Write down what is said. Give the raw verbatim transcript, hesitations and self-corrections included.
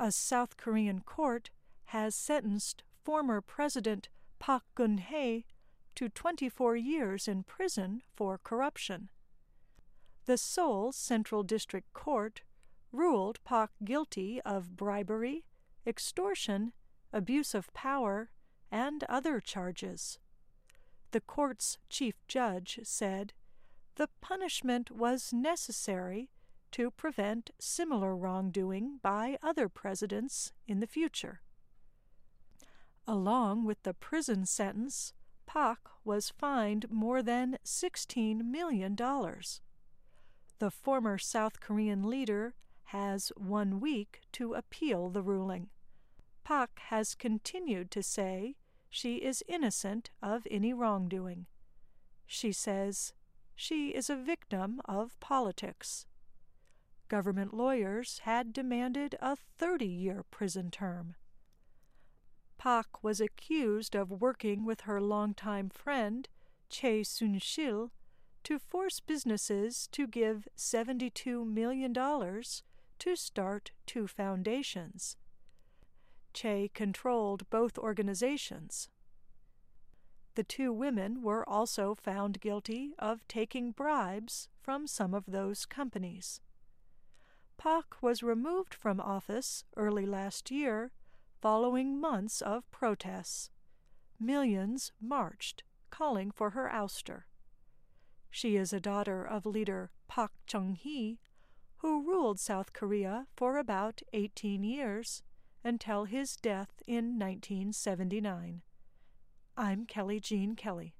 A South Korean court has sentenced former President Park Geun-hye to twenty-four years in prison for corruption. The Seoul Central District Court ruled Park guilty of bribery, extortion, abuse of power, and other charges. The court's chief judge said, "The punishment was necessary to prevent similar wrongdoing by other presidents in the future." Along with the prison sentence, Park was fined more than sixteen million dollars. The former South Korean leader has one week to appeal the ruling. Park has continued to say she is innocent of any wrongdoing. She says she is a victim of politics. Government lawyers had demanded a thirty-year prison term. Park was accused of working with her longtime friend, Chae Soon-sil, to force businesses to give seventy-two million dollars to start two foundations. Chae controlled both organizations. The two women were also found guilty of taking bribes from some of those companies. Park was removed from office early last year following months of protests. Millions marched, calling for her ouster. She is a daughter of leader Park Chung-hee, who ruled South Korea for about eighteen years until his death in nineteen seventy-nine. I'm Kelly Jean Kelly.